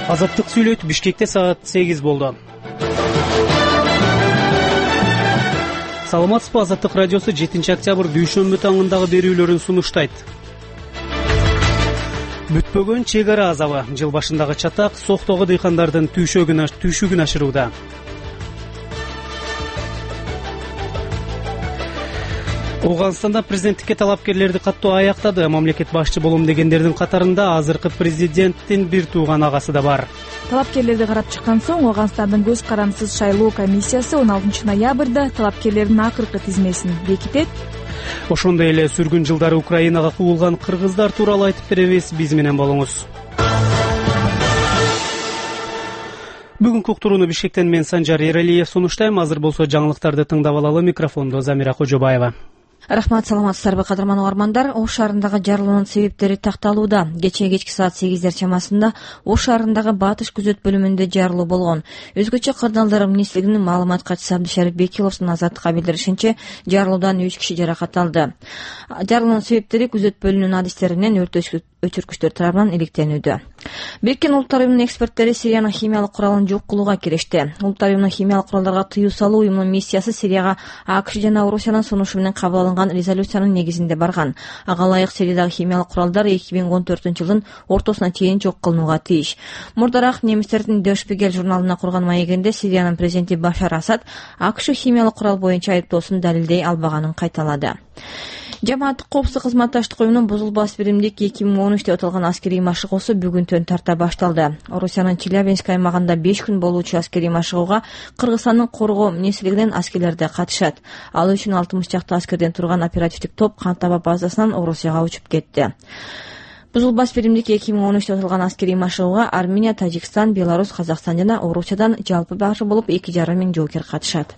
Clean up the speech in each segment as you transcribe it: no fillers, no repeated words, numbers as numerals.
Азаттык сүйлөйт. Бишкекте саат 8 болду. Саламатсызбы, Азаттык радиосу 7 октябрь дүйшөмбү таңындагы берүүлөрүн сунуштайт. Бүтпөгөн чек ара азабы. Жыл башындагы чатак Соктогу дыйкандардын түйшүгүн ашырууда. Ооганстанда президенттикке талапкерлерди каттоо аяктады. Мамлекет башчы болом дегендердин катарында азыркы президенттин бир тууган агасы да бар. Талапкерлерди карап чыккан соң Ооганстандын көз карандысыз шайлоо комиссиясы 16 ноябрда талапкерлердин акыркы тизмесин бекитет. Ошондой эле сүргүн жылдары Украинага куулган кыргыздар тууралуу айтып беребиз. Биз менен болуңуз. Бүгүнкү уктурууну Бишкектен мен Санжар Эралиев сунуштайм. Азыр болсо жаңылыктарды тыңдап алалы. Микрофондо Замира Кожобаева. Рахмат, саламатсыздарбы кадырман угармандар. Ош шаарындагы жарылуунун себептери такталууда. Кечки саат 8 чамасында Ош шаарындагы Батыш күзөт бөлүмүндө жарылуу болгон. Өзгөчө Кырдаалдар министрлигинин маалымат катчысы Абдышарип Бекиловдун Азаттыкка билдиришинче, жарылуудан 3 киши жаракат алды. Жарылуунун себептери күзөт бөлүмүнүн адистеринен өрт өчүргүчтөр тарабынан иликтенүүдө. Бириккен Улуттар уюмунун эксперттери Сириянын химиялык куралын жок кылууга киришти. Улуттар уюмунун химиялык куралдарга тыюу салуу уюмунун миссиясы Сирияга АКШ жана Орусиянын сунушу менен кабыл алынган резолюциянын негизинде барган. Ага ылайык Сириядагы химиялык куралдар 2014-жылдын ортосуна чейин жок кылынууга тийиш. Мурдараак немистердин Der Spiegel журналына курган маегинде Сириянын президенти Башар Асад АКШ химиялык курал боюнча айыптоосун далилдей албаганын кайталады. Жамааттык коопсуздук кызматташтык уюмунун бузулбас биримдик 2013 деп аталган аскерий машыгуусу бүгүнтөн тарта башталды. Орусиянын Челябинск аймагында 5 күн болуучу аскерий машыгууга Кыргызстандын коргоо министрлигинен аскерлер да катышат. Ал үчүн 60 чакты аскерден турган оперативдик топ Кантаба базасынан Орусияга учуп кетти. Бузулбас биримдик 2013 деп аталган аскерий машыгууга Армения, Тажикстан, Беларусь, Казакстан жана Орусиядан жалпы башы болуп 2,5 миң жоокер катышат.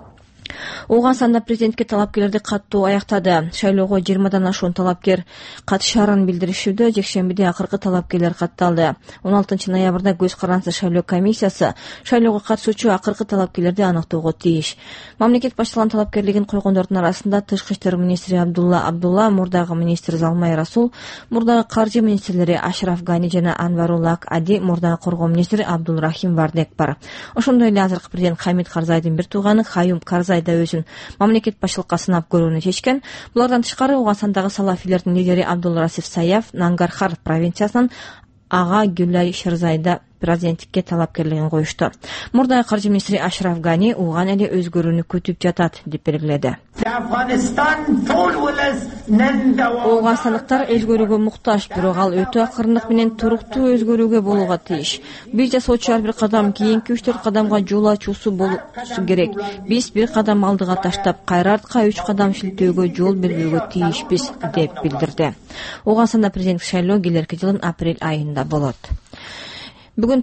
Ооганстанда президентке талапкерлерди каттоо аяктады. Шайлоого 20 ашуун талапкер катышаарын билдиришүүдө жекшембиде акыркы талапкерлер катталды. 16 ноябрда көз карандысыз шайлоо комиссиясы шайлоого катышуучу акыркы талапкерлерди аныктоого тийиш. Мамлекет башчылыгынын талапкерлигин койгондордун арасында тышкы иштер министри Абдулла, мурдагы министр Залмай Расул, мурдагы каржы министрлери Ашраф Гани жана Анварулла Ади, мурдагы коргоо министри Абдулрахим Вардек бар. Ошондой эле азыркы президент Хамид Карзайдын бир тууганы Хаюм Карзай да өзүн мамлекет башчылыкка сынап көрүүнү чечкен. Булардан тышкары Ооганстандагы салафилердин лидери Абдулрасиф Саяф Нангархар провинциясынан Ага Гүлай Шырзайда президенттикке талапкерлигин коюшту. Мурдагы каржы министри Ашраф Гани уган эле өзгөрүүнү күтүп жатат деп белгиледи. Ооганстандыктар өзгөрүүгө муктаж, бирок ал өтө акырындык менен туруктуу өзгөрүүгө болууга тийиш. Бир жасоочу ар бир кадам кийинки 3-4 кадамга жол ачуусу болушу керек. Биз бир кадам алдыга таштап, кайра артка 3 кадам шилтөөгө жол бербөөгө тийишпиз деп билдирди. Ооганстанда президенттик шайлоо келерки жылдын апрель айында болот. Бүгүн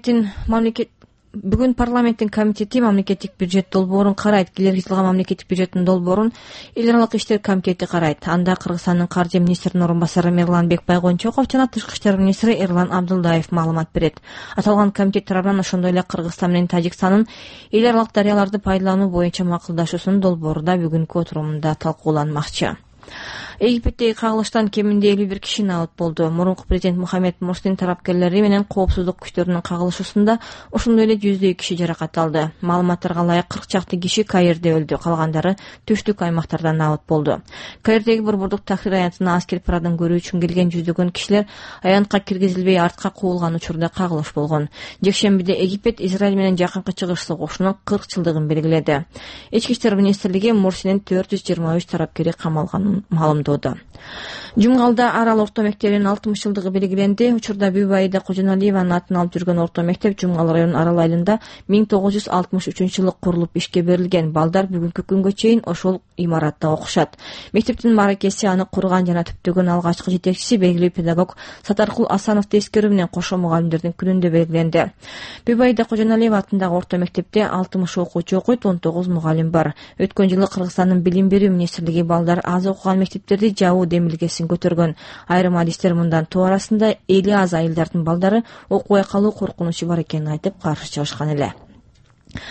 парламенттин комитети мамлекеттик бюджет долбоорун карайт. Келерки жылга мамлекеттик бюджеттин долбоорун эл аралык иштер комитети карайт. Анда Кыргызстандын каржы министринин орун басары Мерлан Бекбайгончоков жана тышкы иштер министри Эрлан Абдулдаев маалымат берет. Аталган комитет тарабынан ошондой эле Кыргызстан менен Тажикстандын эл аралык дарыяларды пайдалануу боюнча макулдашуусунун долбоору да бүгүнкү отурумда талкууланмакчы. Египеттеги кагылыштан кеминде 51 киши наат болду. Мурунку президент Мухаммед Мурсин тарапкерлери менен коопсуздук күчтөрүнүн кагылышуусунда ошондой эле 100 киши жаракат алды. Маалыматтарга ылайык 40 чакты киши Каирде өлдү, калгандары түштүк аймактарда наат болду. Каирдеги борбордук Тахрир аянтына аскер парадын көрүү үчүн келген жүздөгөн кишилер аянтка киргизилбей артка куулган учурда кагылыш болгон. Жекшембиде Египет Израиль менен жакынкы чыгыш согушунун 40 жылдыгын белгиледи. Ички иштер министрлиги Мурсинин 423 тарапкери камалганын маалымдады. Жумгалда Арал орто мектебинин 60 жылдыгы белгиленди. Учурда Бүбайда Кожоналиеванын атын алып жүргөн орто мектеп Жумгал районунун Арал айылында 1963-жылы курулуп ишке берилген. Балдар бүгүнкү күнгө чейин ошол имаратта окушат. Мектептин маракеси аны курган жана түптөгөн алгачкы жетекчиси белгилүү педагог Сатаркул Асановду эскерүү менен кошо мугалимдердин күнүндө белгиленди. Бүбайда Кожоналиева атындагы орто мектепте 60 окуучу окуйт, 19 мугалим бар. Өткөн жылы Кыргызстандын билим берүү министрлиги балдар аз окуган мектептерди жабуу демилгесин көтөргөн. Айрым адистер мындан тоо арасында эли аз айылдардын балдары окубай калуу коркунучу бар экенин айтып каршы чыгышкан эле.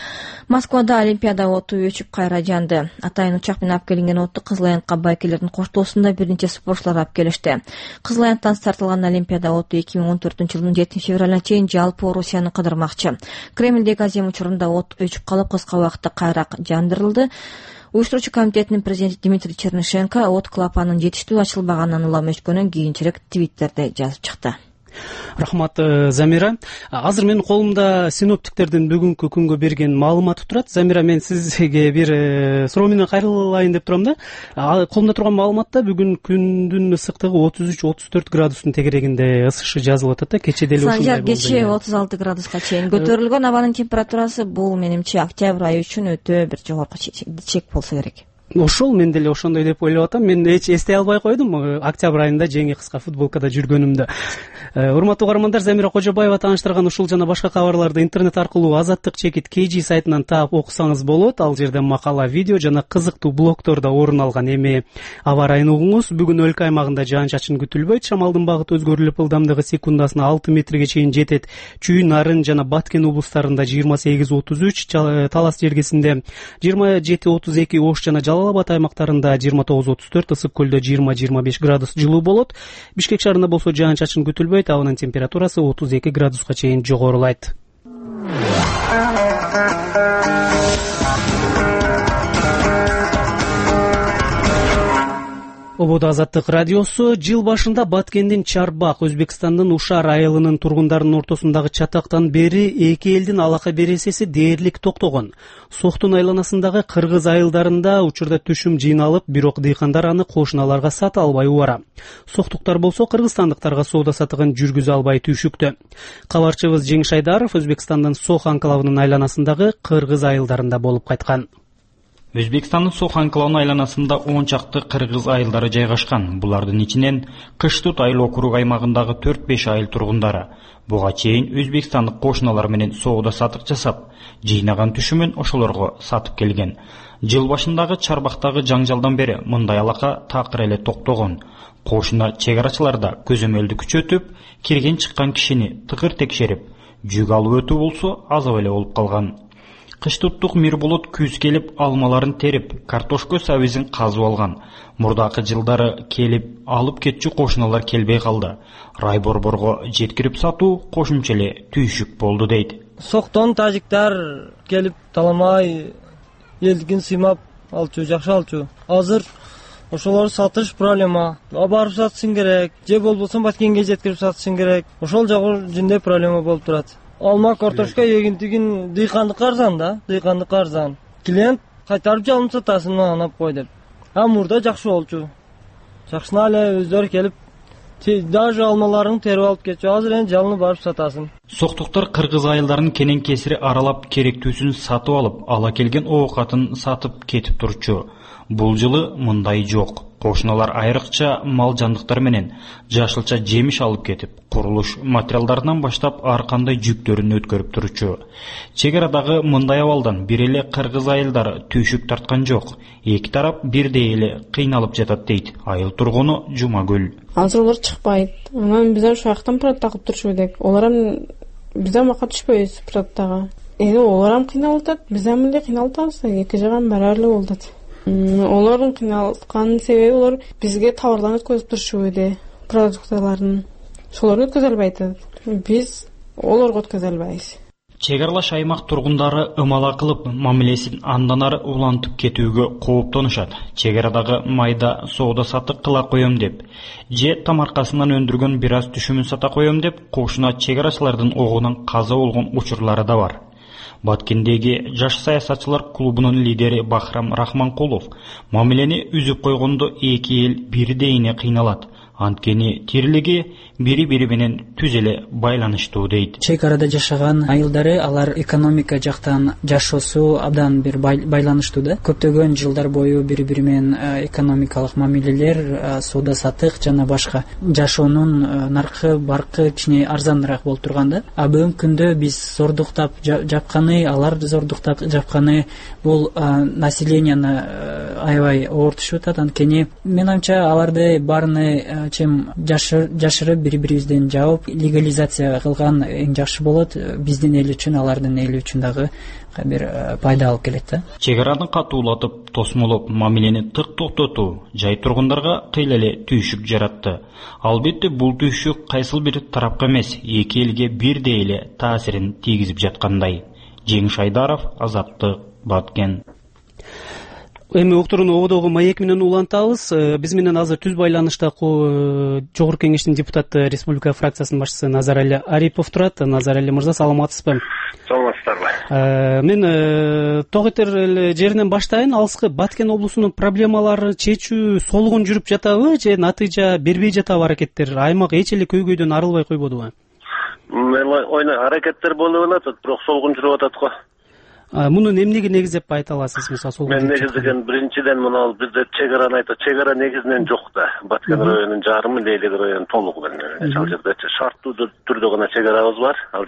Москвада Олимпиада оту өчүп кайра жанды. Атайын учак менен алып келинген отту Кызыл Аянтка байкелердин коштоосунда бир нече спортчулар алып келишти. Кызыл Аянттан старталган Олимпиада оту 2014-жылдын 7-февралына чейин жалпы Орусияны кыдырмакчы. Кремлдеги азем учурунда от өчүп калып кыска убакытта кайра жандырылды. Уюштуруучу комитетинин президенти Дмитрий Чернышенко от клапанын жетиштүү ачылбаганынан улам өчкөнөн кийинчерээк твиттерде жазып чыкты. Рахмат, Замира. Азыр менин колумда синоптиктердин бүгүнкү күнгө берген маалыматы турат. Замира, мен сизге бир суроо менен кайрылайын деп турам да. Колумда турган маалыматта бүгүн күндүн ысыктыгы 33-34 градустун тегерегинде ысышы жазылып атат да. Кече деле ушундай болду. Кече 36 градуска чейин көтөрүлгөн абанын температурасы бул менимче октябрь айы үчүн өтө бир жогорку чек болсо керек. Ошол, мен деле ошондой деп ойлоп атам. Мен эч эстей албай койдум октябрь айында жеңи кыска футболкада жүргөнүмдү. Урматтуу угармандар, Замира Кожобаева тааныштырган ушул жана башка кабарларды интернет аркылуу Азаттык чекит KG сайтынан таап окусаңыз болот. Ал жерде макала, видео жана кызыктуу блогтордо орун алган. Эми аба ырайын угуңуз. Бүгүн өлкө аймагында жаан-чачын күтүлбөйт. Шамалдын багыты өзгөрүлүп, ылдамдыгы секундасына 6 метрге чейин жетет. Чүй, Нарын жана Баткен облустарында 28-33, Талас жергесинде 27-32, Ош жана Жалал-Абад аймактарында 29-34, Ысык көлдө 20-25 градус жылуу болот. Бишкек шаарында болсо жаан-чачын күтүлбөйт. Абанын температурасы 32 градуска чейин жогорулайт. Ободо Азаттык радиосу. Жыл башында Баткендин Чарбак, Өзбекстандын Ушар айылынын тургундарынын ортосундагы чатактан бери эки элдин алака бересеси дээрлик токтогон. Соктун айланасындагы кыргыз айылдарында учурда түшүм жыйналып, бирок дыйкандар аны кошуналарга сата албай убара. Соктуктар болсо кыргызстандыктарга соода сатыгын жүргүзө албай түйшүктө. Кабарчыбыз Жеңиш Айдаров Өзбекстандын Сох анклавынын айланасындагы кыргыз айылдарында болуп кайткан. Өзбекстандын Сох анклавынын айланасында 10 чакты кыргыз айылдары жайгашкан. Булардын ичинен Кыштут айыл округ аймагындагы 4-5 айыл тургундары. Буга чейин өзбекстандык кошуналар менен соода сатык жасап, жыйнаган түшүмүн ошолорго сатып келген. Жыл башындагы Чарбактагы жаңжалдан бери мындай алака такыр эле токтогон. Кошуна чек арачыларда көзөмөлдү күчөтүп, кирген чыккан кишини тыгыр текшерип, жүк алып өтүү болсо азап эле болуп калган. Кыштуттук Мирболот күз келип алмаларын терип, картошка сабизин казып алган. Мурдакы жылдары келип алып кетчү кошуналар келбей калды. Райборборго жеткирип сатуу кошумча эле түйшүк болду дейт. Соктон тажиктар келип таламай элдикин сыймап алчу, жакшы алчу. Азыр ошолорду сатыш проблема. Барып сатышың керек, же болбосо Баткенге жеткирип сатышың керек. Ошол жагы жинде проблема болуп турат. Алма, картошка эгинтигин дыйкандык арзан да, дыйкандык арзан. Клиент кайтарып жалым сатасын анап кой деп. Мурда жакшы болчу. Жакшына эле өздөрү келип, даже алмаларын терип алып кетчү. Азыр эми жалыны барып сатасын. Соктуктар кыргыз айылдарынын кенен кесири аралап керектүүсүн сатып алып, ала келген оокатын сатып кетип турчу. Бул жылы мындай жок. Кошуналар айрыкча мал жандыктар менен жашылча жемиш алып кетип, курулуш материалдарынан баштап ар кандай жүктөрүн өткөрүп турчу. Чек арадагы мындай абалдан бир эле кыргыз айылдары түйшүк тарткан жок. Эки тарап бирдей эле кыйналып жатат дейт айыл тургуну Жумагүл. Азыр олар чыкпайт. Анан биз ошол жактан прат тагып турчу деп. Олар биз мака түшпөйбүз праттагы. Олар кыйналып атат, биз эле кыйналып атабыз. Эки жаган баары эле болуп атат. Олордун кыйналткан себеби олар бизге товарларын өткөзүп турчу эде, продукцияларын. Шолорду өткөзө албайт. Биз олорго өткөзө албайбыз. Чек аралаш аймак тургундары ымала кылып, мамилесин андан ары улантып кетүүгө кооптонушат. Чек арадагы майда соода сатык кыла коем деп, же тамаркасынан өндүргөн бир аз түшүмүн сата коем деп, кошуна чек арачылардын огунан каза болгон учурлары да бар. Баткендеги жаш саясатчылар клубунун лидери Бахрам Рахманкулов мамилени үзүп койгондо эки эл бирдейине кыйналат. Анткени тирлиги бири-бири менен түз эле байланыштуу дейт. Чек арада жашаган айылдары, алар экономика жактан жашоосу абдан бир байланыштуу да. Көптөгөн жылдар бою бири-бири менен экономикалык мамилелер, соода сатык жана башка жашоонун наркы, баркы кичине арзаныраак болуп турган да. Бүгүнкү күндө биз зордуктап жапканы, алар зордуктап жапканы бул населенияны аябай оорутушуп атат. Анткени менин оюмча аларды баарыны чем жашырып бири бирибизден жабып легализация кылган эң жакшы болот. Биздин эл үчүн, алардын эли үчүн дагы бир пайда алып келет да. Чек араны катуулатып, тосмолоп, мамилени тык токтотуу жай тургундарга кыйла эле түйшүк жаратты. Албетте бул түйшүк кайсыл бир тарапка эмес, эки элге бирдей эле таасирин тийгизип жаткандай. Жеңиш Айдаров, Азаттык, Баткен. Эми уктурууну ободогу маек менен улантабыз. Биз менен азыр түз байланышта Жогорку Кеңештин депутаты, Республика фракциясынын башчысы Назарали Арипов турат. Назарали мырза, саламатсызбы? Саламатсыздарбы. Мен Тогетер жеринен баштайын. Алыскы Баткен облусунун проблемаларын чечүү солгун жүрүп жатабы же натыйжа бербей жатабы аракеттер? Аймак эч эле көйгөйдөн арылбай койбодубу? Аракеттер болуп атат, бирок солгун жүрүп атат го. Муну эмнеге негиздеп айта аласыз? Мисалы, мен негиздеген биринчиден мына бизде чек араны айтат. Чек ара негизинен жок да. Баткен районунун жарымы, Лейлек району толук менен. Ал жерде шарттуу түрдө гана чек арабыз бар. Ал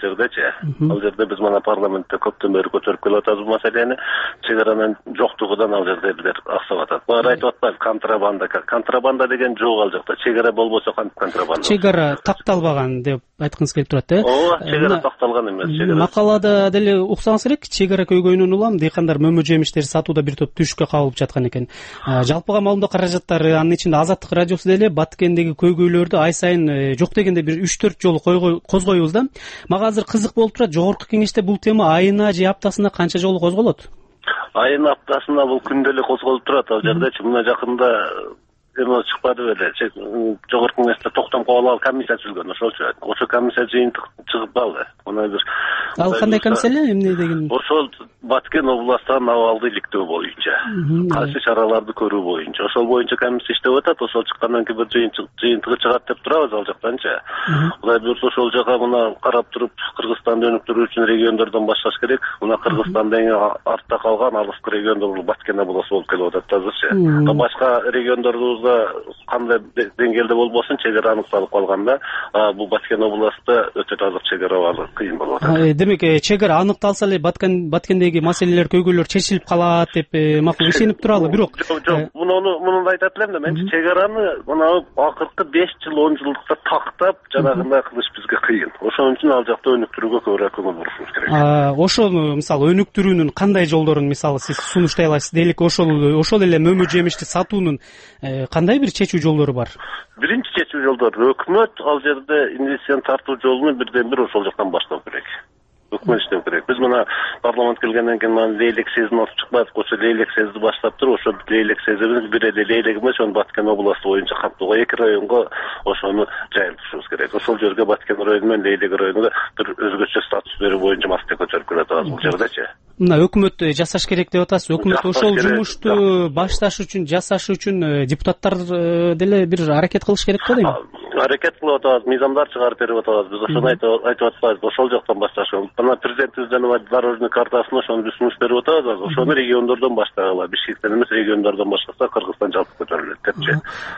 жерде биз мына парламентте көптөн бери көтөрүп келип атабыз бул маселени. Чек аранын жоктугунан ал жерде билер аксап атат. Баары айтып атпайбы, контрабанда деген жок ал жакта. Чек ара болбосо контрабанда. Чек ара такталбаган деп айткыңыз келип турат, Ооба, чек ара такталган эмес. Макалада деле уксаңыз керек, чек ара көйгөйүнөн улам дыйкандар мөмө жемиштерди сатууда бир топ түшүккө кабылып жаткан экен. Жалпыга маалымдоо каражаттары, анын ичинде Азаттык радиосу деле Баткендеги көйгөйлөрдү ай сайын жок дегенде бир 3-4 жолу козгойбуз да. Мага азыр кызык болуп турат, Жогорку Кеңеште бул тема айына же аптасына канча жолу козголот? Айына, аптасына бул күндөлүк козголуп турат. Ал жердечи мына жакында чыкпады беле. Жогорку Кеңеште токтом кабыл комиссия түзүлгөн, ошо комиссия жыйынтык чыгып калды. Мына бир ал кандай комиссия эле, эмне деген? Ошол Баткен областынын абалды иликтөө боюнча, кайсы чараларды көрүү боюнча, ошол боюнча комиссия иштеп атат. Ошол чыккандан кийин бир жыйынтыгы чыгат деп турабыз ал жактанчы. Кудай буюрса ошол жака мына карап туруп Кыргызстанды өнүктүрүү үчүн региондордон башташ керек. Мына Кыргызстандан артта калган алыскы региондор Баткен областы болуп келип атат азырчы. Башка региондорубузда кандай деңгээлде болбосун чек ара аныкталып калганда, бул Баткен областында өтө таза чек ара кыйын болуп атат. Демек, чек ара аныкталса эле Баткендеги маселелер, көйгөйлөр чечилип калат деп макул ишенип туралы. Бирок жок, муну айтат элем да, мен чек араны мына акыркы 5 жыл 10 жылдыкта тактап жанагындай кылыш бизге кыйын. Ошон үчүн ал жакта өнүктүрүүгө көбүрөөк көңүл бурушубуз керек. Ошону мисалы өнүктүрүүнүн кандай жолдорун мисалы сиз сунуштай аласыз? Дейлик, ошол эле мөмө жемишти сатуунун кандай бир чечүү жолдору бар? Биринчи чечүү жолдору өкмөт ал жерде инвестицияны тартуу жолун бирден бир ошол жактан баштап керек. Өкмөт иштеп керек. Биз мына парламент келгенден кийин мына Лейлек сезин алып чыкпадык. Ошо Лейлек сезди баштап туруп, ошо Лейлек сезибиз бир эле Лейлек эмес, ошо Баткен областы боюнча каттууга 2 районго ошону жайылтышыбыз керек. Ошол жерге Баткен району менен Лейлек районуна бир өзгөчө статус берүү боюнча маселе көтөрүп келатабыз бул жердечи. Мына өкмөт жасаш керек деп атасыз. Өкмөт ошол жумушту башташ үчүн, жасаш үчүн депутаттар деле бир аракет кылыш керек го дейм. Аракет кылып атабыз, мыйзамдар чыгарып берип атабыз. Биз ошону айтып атпайбыз. Ошол жактан башташ. Мына президентибизден дорожный картасын ошону биз сунуш берип атабыз. Ошону региондордон баштагыла. Бишкектен эмес, региондордон баштаса Кыргызстан жалпы көтөрүлөт депчи.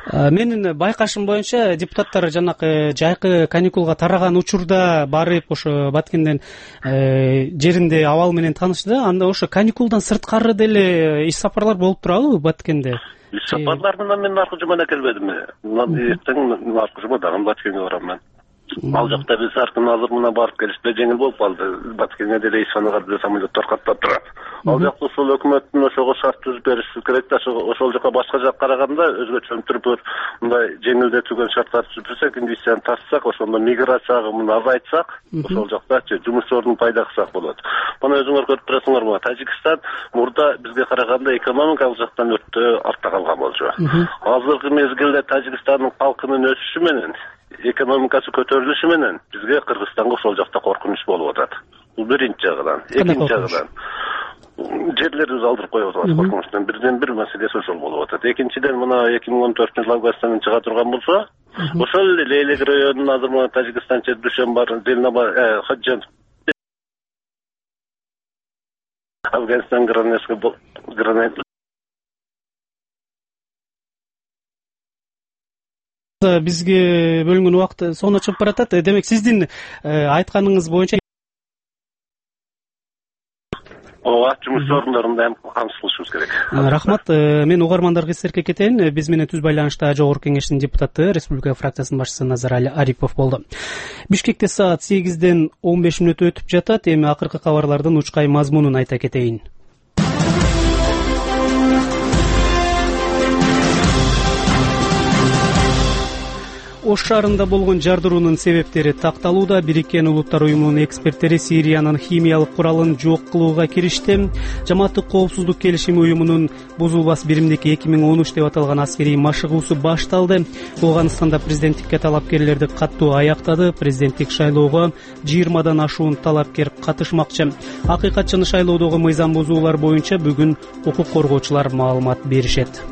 Менин байкашым боюнча депутаттар жанакы жайкы каникулга тараган учурда барып ошо Баткенден жеринде абал менен таанышты. Анда ошо каникулдан сырткары деле иш сапарлар болуп турабы Баткенде? Иш сапарлар менен мен аркы жумана келбедим. Эртең аркы жума дагы Баткенге барам мен. Ал жакта биз аркын азыр мына барып келиште жеңил болуп калды. Баткенге деле ишханага деле самолеттор каттап турат. Ал жакта ошол өкмөттүн ошого шарт түзүп бериши керек да, ошол жака башка жакка караганда өзгөчөлүктүрүп мындай жеңилдетилген шарттар түзүп берсек, инвестицияны тартсак, ошондо миграция агымын азайтсак, ошол жактачы жумуш ордун пайда кылсак болот. Мына өзүңөр көрүп турасыңар, мына Тажикстан мурда бизге караганда экономикалык жактан өтө артта калган болчу. Азыркы мезгилде Тажикстандын халкынын өсүшү менен экономикасы көтөрүлүшү менен бизге Кыргызстанга ошол жакта коркунуч болуп атат. Бул биринчи жагынан. Экинчи жагынан жерлерибизди алдырып коюп атабыз коркунучтан. Бирден бир маселеси ошол болуп атат. Экинчиден мына 2014-жылы Афганистандан чыга турган болсо, ошол эле Лейлек районунун азыр мына Тажикстанча Душанбе, Зелнобай, Хаджан Афганистан граница бизге бөлүнгөн убакыт соңуна чыгып баратат. Демек, сиздин айтканыңыз боюнча ооба, жумуш орундарында ham камсыз кылышыбыз керек. Рахмат. Мен угармандарга эстерке кетейин. Биз менен түз байланышта Жогорку Кеңештин депутаты, Республика фракциясынын башчысы Назарали Арипов болду. Бишкекте саат 8-ден 15 мүнөт өтүп жатат. Эми акыркы кабарлардын учкай мазмунун айта кетейин. Ош шаарында болгон жардыруунун себептери такталууда. Бириккен Улуттар уюмунун эксперттери Сириянын химиялык куралын жок кылууга киришти. Жамааттык коопсуздук келишими уюмунун бузулбас биримдик 2013 деп аталган аскерий машыгуусу башталды. Ооганстанда президенттикке талапкерлерди каттуу аяктады. Президенттик шайлоого 20-дан ашуун талапкер катышмакчы. Акыйкатчыны шайлоодогу мыйзам бузуулар боюнча бүгүн укук коргоочулар маалымат беришет.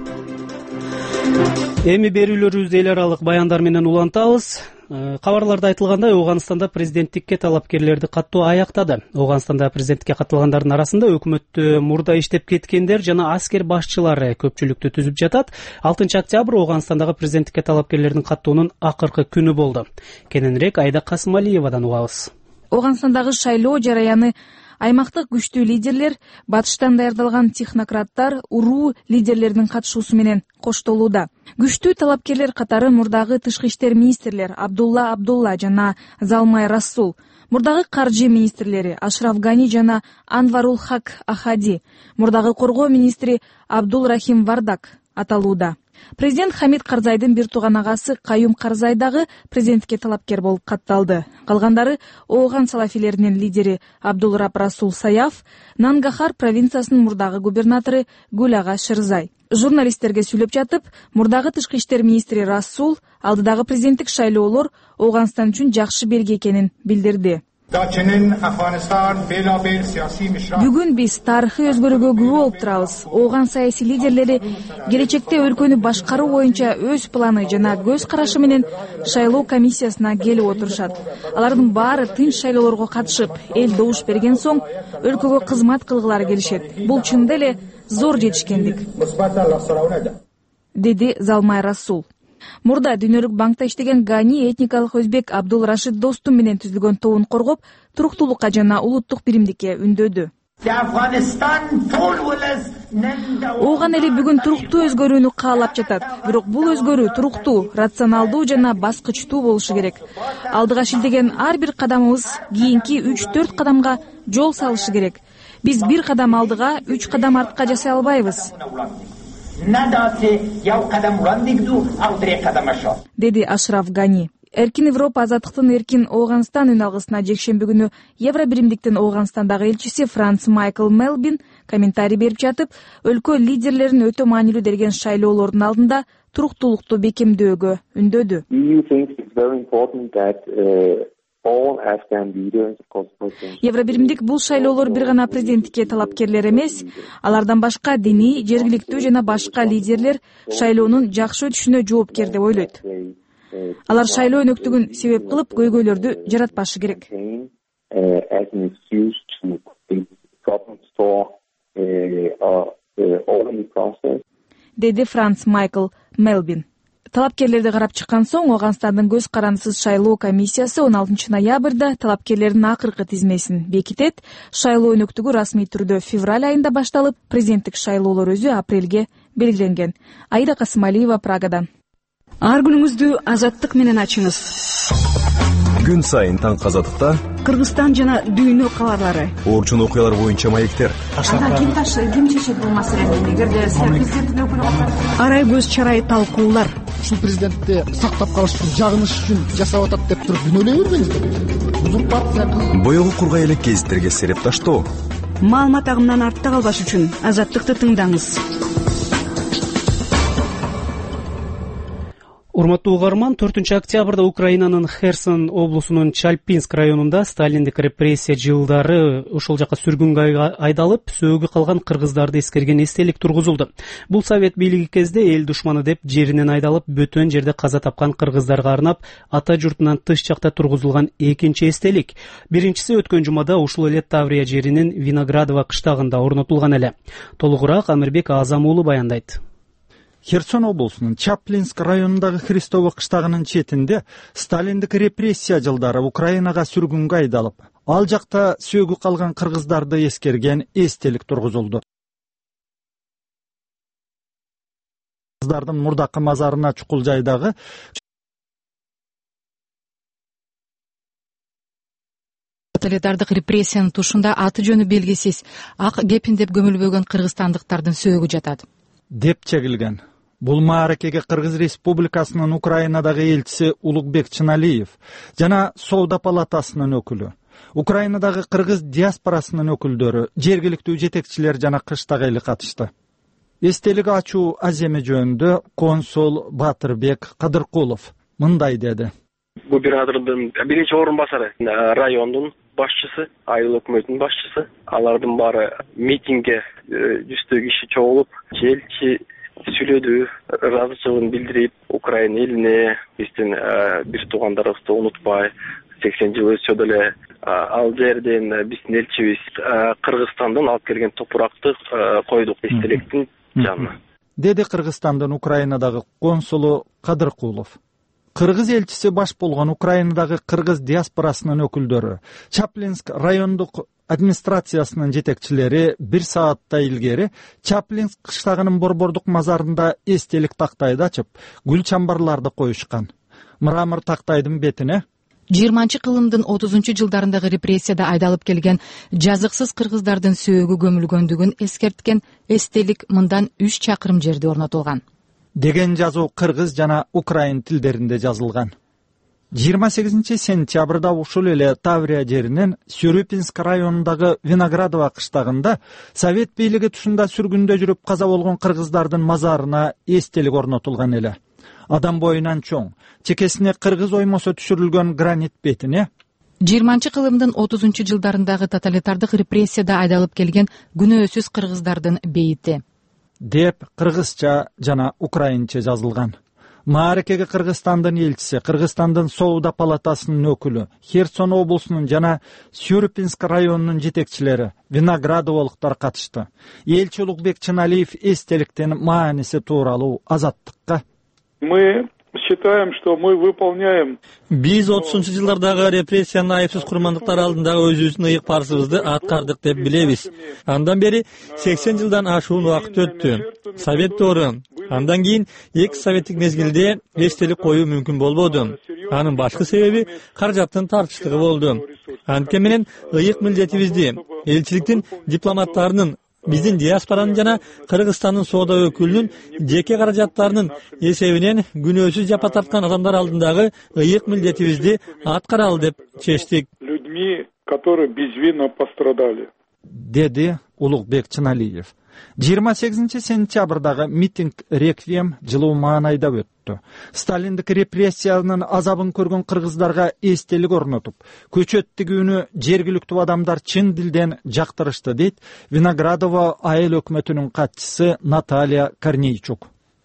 Эми берүүлөрүбүздү эл аралык баяндар менен улантабыз. Кабарларда айтылгандай, Ооганстанда президенттикке талапкерлерди каттуу аяктады. Ооганстанда президенттикке катталгандардын арасында өкмөттө мурда иштеп кеткендер жана аскер башчылары көпчүлүктү түзүп жатат. 6 октябрь Ооганстандагы президенттикке талапкерлердин каттоонун акыркы күнү болду. Кененирээк Айда Касымалиевадан угабыз. Ооганстандагы шайлоо жараяны аймактык күчтүү лидерлер, батыштан даярдалган технократтар, уруу лидерлердин катышуусу менен коштолууда. Күчтүү талапкерлер катары мурдагы тышкы иштер министрлер Абдулла Абдулла жана Залмай Расул, мурдагы каржы министрлери Ашраф Гани жана Анварул Хак Ахади, мурдагы коргоо министри Абдул Рахим Вардак аталууда. Президент Хамид Карзайдын бир тууган агасы Каюм Карзай дагы президентке талапкер болуп катталды. Калгандары Ооган салафилеринин лидери Абдулраб Расул Саяф, Нангахар провинциясынын мурдагы губернатору Гулага Шырзай. Журналисттерге сүйлөп жатып, мурдагы тышкы иштер министри Расул алдыдагы президенттик шайлоолор Ооганстан үчүн жакшы белги экенин билдирди. Бүгүн биз тарыхый өзгөрүүгө күбө болуп турабыз. Ооган саясий лидерлери келечекте өлкөнү башкаруу боюнча өз планы жана көз карашы менен шайлоо комиссиясына келип отурушат. Алардын баары тынч шайлоолорго катышып, эл добуш берген соң өлкөгө кызмат кылгылары келишет. Бул чында эле зор жетишкендик, деди Залмай Расул. Мурда Дүйнөлүк банкта иштеген Гани этникалык өзбек Абдул Рашид Достум менен түзүлгөн тобун коргоп, туруктуулукка жана улуттук биримдикке үндөдү. Ооган эли бүгүн туруктуу өзгөрүүнү каалап жатат. Бирок бул өзгөрүү туруктуу, рационалдуу жана баскычтуу болушу керек. Алдыга шилтеген ар бир кадамыбыз кийинки 3-4 кадамга жол салышы керек. Биз бир кадам алдыга, 3 кадам артка жасай албайбыз, деди Ашраф Гани. Эркин Европа азаттыктын эркин Ооганстан үн алгысына жекшемби күнү Евро биримдиктин Ооганстандагы элчиси Франц Майкл Мелбин комментарий берип жатып, өлкө лидерлерин өтө маанилүү деген шайлоолордун алдында туруктуулукту бекемдөөгө үндөдү. Евро биримдик бул шайлоолор бир гана президенттикке талапкерлер эмес, алардан башка диний, жергиликтүү жана башка лидерлер шайлоонун жакшы өтүшүнө жоопкер деп ойлойт. Алар шайлоо өнөктүгүн себеп кылып көйгөйлөрдү жаратпашы керек, деди Франц Майкл Мелбин. Талапкерлерди карап чыккан соң Ооганстандын көз карандысыз шайлоо комиссиясы 16 ноябрда талапкерлердин акыркы тизмесин бекитет. Шайлоо өнөктүгү расмий түрдө февраль айында башталып, президенттик шайлоолор өзү апрелге белгиленген. Айда Касымалиева, Прагадан. Ар күнүңүздү азаттык менен ачыңыз. Күн сайын таң азаттыкта Кыргызстан жана дүйнө кабарлары. Орчун окуялар боюнча маектер. Ким ташыйт, ким чечет бул маселени? Эгерде президенттик өкүлү арай көз чарай талкуулар. Ушул президентти сактап калыш үчүн, жагыныш үчүн жасап атат деп туруп дүнөлөй бербеңиздер. Узурпация. Боёгу кургай элек гезиттерге сереп таштоо. Маалымат агымынан артта калбаш үчүн азаттыкты тыңдаңыз. Урматтуу угарман, 4 октябрда Украинанын Херсон облусунун Чальпинск районунда сталиндик репрессия жылдары ошол жака сүргүнгө айдалып, сөөгү калган кыргыздарды эскерген эстелик тургузулду. Бул совет бийлиги кезде эл душманы деп жеринен айдалып, бөтөн жерде каза тапкан кыргыздарга арнап ата журтунан тыш жакта тургузулган экинчи эстелик. Биринчиси өткөн жумада ушул эле Таврия жеринин Виноградово кыштагында орнотулган эле. Толугураак Амирбек Азам уулу баяндайт. Херсон облусунун Чаплинск районундагы Христово кыштагынын четинде сталиндик репрессия жылдары Украинага сүргүнгө айдалып, Ал жакта сөөгү калган кыргыздарды эскерген эстелик тургузулду. Кыргыздардын мурдакы мазарына чукул жайдагы тоталитардык репрессиянын тушунда аты жөнү белгисиз ак кепиндеп көмүлбөгөн кыргызстандыктардын сөөгү жатат деп чегилген. Бул мааракеге Кыргыз Республикасынын Украинадагы элчиси Улукбек Чыналиев жана Соода палатасынын өкүлү, Украинадагы кыргыз диаспорасынын өкүлдөрү, жергиликтүү жетекчилер жана кыштак эли катышты. Эстелик ачуу аземи жөнүндө консул Батырбек Кадыркулов мындай деди. Губернатордун биринчи орун басары, райондун башчысы, айыл өкмөтүнүн башчысы, алардын баары митингге 100 киши чогулуп, элчи сүйлөдү, ыраазычылыгын билдирип, Украина элине биздин бир туугандарыбызды унутпай, 80 жыл өтсө деле ал жерден биздин элчибиз Кыргызстандан алып келген топуракты койдук эстеликтин жанына. Деди Кыргызстандын Украинадагы консулу Кадыркулов. Кыргыз элчиси баш болгон Украинадагы кыргыз диаспорасынын өкүлдөрү, Чаплинск райондук администрациясынын жетекчилери 1 сааттай илгери Чаплинск кыштагынын борбордук мазарында эстелик тактайды ачып, гүл чамбарларды коюшкан. Мрамор тактайдын бетине 20-кылымдын 30-жылдарындагы репрессияда айдалып келген жазыксыз кыргыздардын сөөгү көмүлгөндүгүн эскерткен эстелик мындан 3 чакырым жерде орнотулган деген жазуу кыргыз жана украин тилдеринде жазылган. 28 сентябрда ушул эле Таврия жеринин Сюрюпинск районундагы Виноградово кыштагында Совет бийлиги тушунда сүргүндө жүрүп каза болгон кыргыздардын мазарына эстелик орнотулган эле. Адам боюнан чоң, чекесине кыргыз оймосу түшүрүлгөн гранит бетине 20-кылымдын 30-жылдарындагы тоталитардык репрессияда айдалып келген күнөөсүз кыргыздардын бейити деп кыргызча жана украинче жазылган. Мааракеге Кыргызстандын элчиси, Кыргызстандын Соода палатасынын өкүлү, Херсон облусунун жана Сюрюпинск районунун жетекчилери, виноградоволуктар катышты. Элчи Улукбек Чыналиев эстеликтин мааниси тууралуу Азаттыкка. Мы считаем, что мы выполняем. Биз 30-жылдардагы репрессиянын айыпсыз курмандыктар алдындагы өзүбүздүн ыйык парызыбызды аткардык деп билебиз. Андан бери 80 жылдан ашуун убакыт өттү. Совет доору. Андан кийин 2 советтик мезгилде эстелик коюу мүмкүн болбоду. Анын башкы себеби каражаттын тартыштыгы болду. Анткени менен ыйык милдетибизди элчиликтин дипломаттарынын, биздин диаспоранын жана Кыргызстандын соода өкүлүнүн жеке каражаттарынын эсебинен күнөөсүз жапа тарткан адамдар алдындагы ыйык милдетибизди аткаралы деп чечтик. Людьми, которые безвинно пострадали. Деди Улукбек Чыналиев. 28 сентябрдагы митинг реквием жылуу маанайда өттү. Сталиндик репрессиянын азабын көргөн кыргыздарга эстелик орнотуп, көчөт тигүүнү жергиликтүү адамдар чын дилден жактырышты дейт Виноградово айыл өкмөтүнүн катчысы Наталья Корнейчук.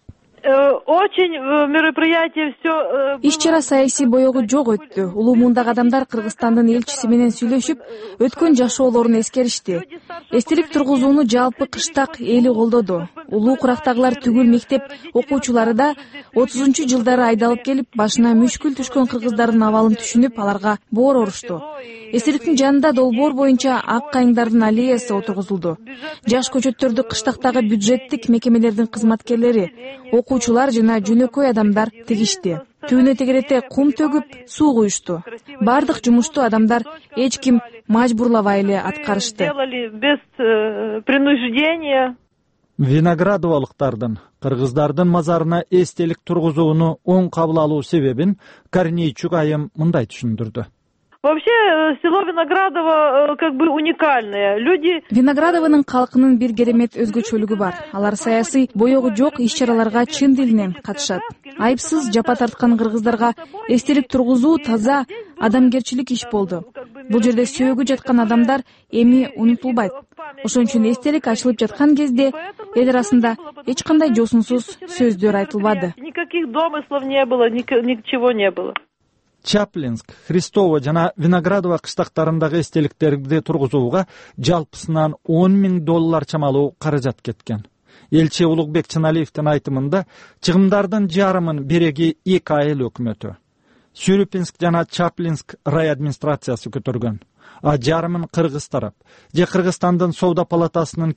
Очень мероприятие все. Иш чара саясий боёгу жок өттү. Улуу мундагы адамдар Кыргызстандын элчиси менен сүйлөшүп, өткөн жашоолорун эскеришти. Эстелик тургузууну жалпы кыштак эли колдоду. Улуу курактагылар түгүл мектеп окуучулары да 30-жылдары айдалып келип, башына мүшкүл түшкөн кыргыздардын абалын түшүнүп, аларга боор орушту. Эстеликтин жанында долбоор боюнча ак кайыңдардын аллеясы отургузулду. Жаш көчөттөрдү кыштактагы бюджеттик мекемелердин кызматкерлери, окуучулар жана жөнөкөй адамдар тигишти. Түбүнө тегерете кум төгүп, суу куюшту. Бардык жумушту адамдар эч ким мажбурлабай эле аткарышты. Без принуждения. Виноградоволуктардын кыргыздардын мазарына эстелик тургузууну оң кабыл алуу себебин Корнейчук айым мындай түшүндүрдү. Вообще село Виноградово как бы уникальное. Люди Виноградованын калкынын бир керемет өзгөчөлүгү бар. Алар саясий боёгу жок иш-чараларга чын дилинен катышат. Айыпсыз жапа тарткан кыргыздарга эстелик тургузуу таза адамгерчилик иш болду. Бул жерде сөөгү жаткан адамдар эми унутулбайт. Ошон үчүн эстелик ачылып жаткан кезде эл арасында эч кандай жосунсуз сөздөр айтылбады. Никаких домыслов не было, ничего не было. Чаплинск, Христово жана Виноградово кыштактарындагы эстеликтерди тургузууга жалпысынан $10,000 чамалуу каражат кеткен. Элчи Улукбек Чыналиевдин айтымында чыгымдардын жарымын береги 2 айыл өкмөтү, Сюрюпинск жана Чаплинск рай администрациясы көтөргөн. жарымын кыргыз тарап же Кыргызстандын Соода палатасынын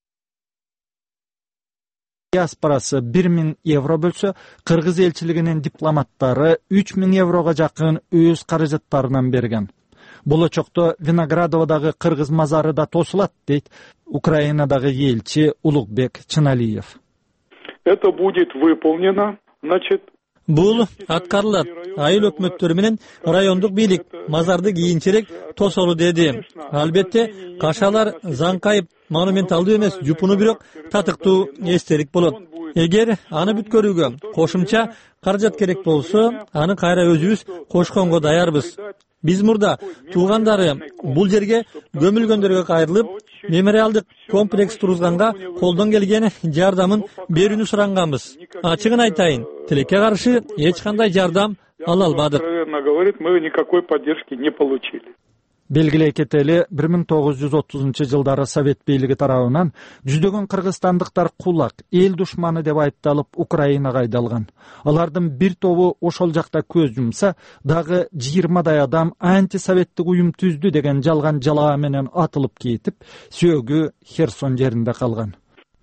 диаспорасы 1000 евро бөлсө, Кыргыз элчилигинин дипломаттары 3000 еврого жакын өз каражаттарынан берген. Болочокто Виноградоводагы кыргыз мазары да тосулат, дейт Украинадагы элчи Улукбек Чыналиев. Это будет выполнено, значит. Бул аткарылат. Айыл өкмөттөрү менен райондук бийлик мазарды кийинчерээк тосолу деди. Албетте, кашалар заңкайып монументалдуу эмес, жупуну бирок татыктуу эстелик болот. Эгер аны бүткөрүүгө кошумча каражат керек болсо, аны кайра өзүбүз кошконго даярбыз. Биз мурда туугандары бул жерге көмүлгөндөргө кайрылып, мемориалдык комплекс тургузганга колдон келген жардамын берүүнү суранганбыз. Ачыгын айтайын, тилекке каршы эч кандай жардам ала албадык. Мы никакой поддержки не получили. Белгилей кетели, 1930-жылдары Совет бийлиги тарабынан жүздөгөн кыргызстандыктар кулак, эл душманы деп айыпталып Украинага айдалган. Алардын бир тобу ошол жакта көз жумса, дагы 20 адам антисоветтик уюм түздү деген жалган жалаа менен атылып кетип, сөөгү Херсон жеринде калган.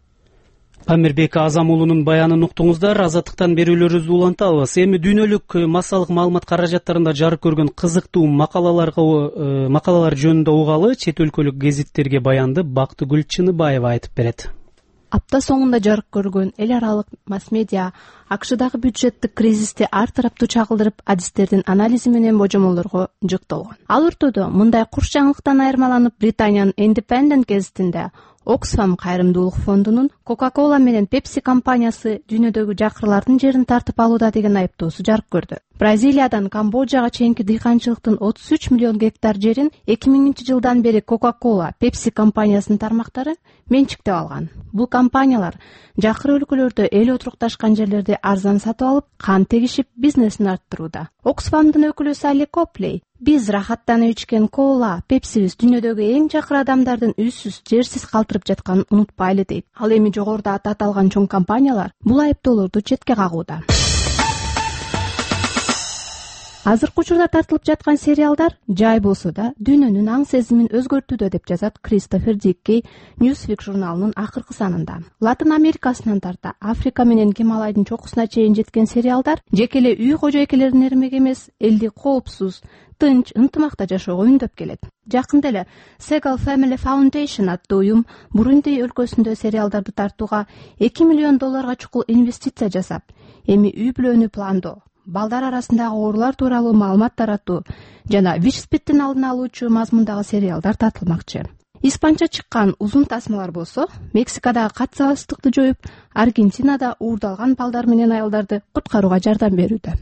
Памирбек Азам уулунун баянын уктуңуздар. Азаттыктан берүүлөрүбүздү улантабыз. Эми дүйнөлүк массалык маалымат каражаттарында жарык көргөн кызыктуу макалалар жөнүндө угалы чет өлкөлүк гезиттерге баянды Бактыгүл Чыныбаева айтып берет. Апта соңунда жарык көргөн эл аралык масс-медиа АКШдагы бюджеттик кризисти ар тараптуу чагылдырып, адистердин анализи менен божомолдорго жыкталган. Ал ортодо мындай куш жаңылыктан айырмаланып, Британиянын Independent гезитинде Оксфам кайрымдуулук фондунун Coca-Cola менен Pepsi компаниясы дүйнөдөгү жакырлардын жерин тартып алууда деген айыптоосу жарык көрдү. Бразилиядан Камбоджага чейинки дыйканчылыктын 33 миллион гектар жерин 2000-жылдан бери Coca-Cola, Pepsi компаниясынын тармактары менчиктеп алган. Бул компаниялар жакыр өлкөлөрдө эл отурукташкан жерлерди арзан сатып алып, кан тегишип бизнесин арттырууда. Оксфамдын өкүлү Салли Коплей: "Биз рахаттанып ичкен кола, Пепсибиз дүйнөдөгү эң жакыр адамдардын үйсүз, жерсиз калтырып жатканын унутпайлы" дейт. Ал эми жогоруда аталган чоң компаниялар бул айыптоолорду четке кагууда. Азыркы учурда тартылып жаткан сериалдар жай болсо да дүйнөнүн аң сезимин өзгөртүүдө деп жазат Кристофер Диккей Newsweek журналынын акыркы санында. Латын Америкасынан тарта Африка менен Гималайдын чокусуна чейин жеткен сериалдар жеке эле үй кожойкелеринин эрмеги эмес, элди коопсуз, тынч, ынтымакта жашоого үндөп келет. Жакында эле Segal Family Foundation аттуу уюм Бурунди өлкөсүндө сериалдарды тартууга $2 миллион чукул инвестиция жасап, эми үй бүлөнү пландоо, балдар арасындагы оорулар тууралуу маалымат таратуу жана ВИЧ/СПИДтин алдын алуучу мазмундагы сериалдар тартылмакчы. Испанча чыккан Узун тасмалар болсо, Мексикадагы катсалаштыкты жоюп, Аргентинада уурдалган балдар менен аялдарды куткарууга жардам берүүдө.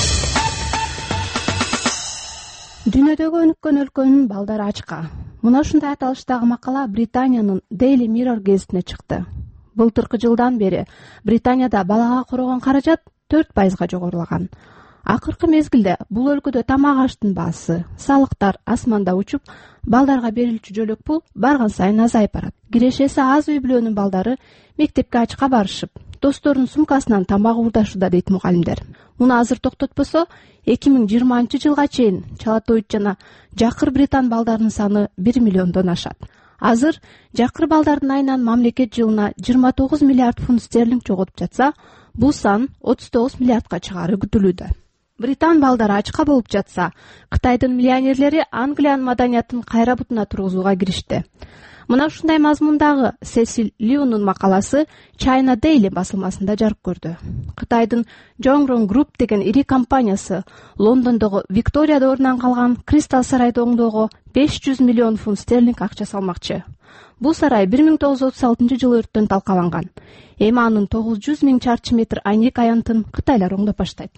Дүйнөдөгү өнүккөн өлкөнүн балдары ачка. Мына ушундай аталыштагы макала Британиянын Daily Mirror гезитине чыкты. Былтыркы жылдан бери Британияда балага корогон каражат 4% жогорулаган. Акыркы мезгилде бул өлкөдө тамак аштын баасы, салыктар асманда учуп, балдарга берилчү жөлөк пул барган сайын азайып барат. Кирешеси аз үй бүлөнүн балдары мектепке ачка барышып, досторунун сумкасынан тамак уурдашууда, дейт мугалимдер. Муну азыр токтотпосо, 2020-жылга чейин чалатоют жана жакыр британ балдарынын саны 1 миллиондон ашат. Азыр жакыр балдардын айынан мамлекет жылына 29 миллиард фунт стерлинг жоготуп жатса, бул сан 39 миллиардка чыгаары күтүлүүдө. Британ балдары ачка болуп жатса, Кытайдын миллионерлери Англиянын маданиятын кайра бутуна тургузууга киришти. Мына ушундай мазмундагы Сесил Лиунун макаласы China Daily басылмасында жарык көрдү. Кытайдын Jongrong Group деген ири компаниясы Лондондогу Викторияда орнун калган Кристал сарайды оңдоого 500 миллион фунт стерлинг акча салмакчы. Бул сарай 1936-жылы өрттөн талкаланган. Эми анын 900 000 чарчы метр айнек аянтын кытайлар оңдоп баштайт.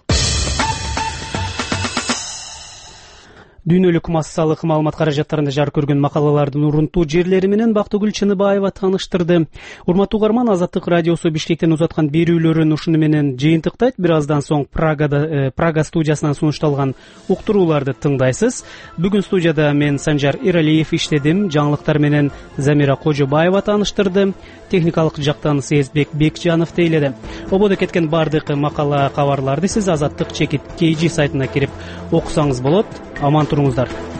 Дүйнөлүк массалык маалымат каражаттарында жарык көргөн макалалардын урунтуу жерлери менен Бактыгүл Чыныбаева тааныштырды. Урматтуу угарман, Азаттык радиосу Бишкектен узаткан берүүлөрүн ушуну менен жыйынтыктайт. Бир аздан соң Прага студиясынан сунушталган уктурууларды тыңдайсыз. Бүгүн студияда мен Санжар Иралиев иштедим, жаңылыктар менен Замира Кожобаева тааныштырды. Техникалык жактан Сезбек Бекжанов тейледи. Ободо кеткен бардык макала кабарларды сиз Азаттык /KG сайтына кирип окусаңыз болот. Аман туруңуздар.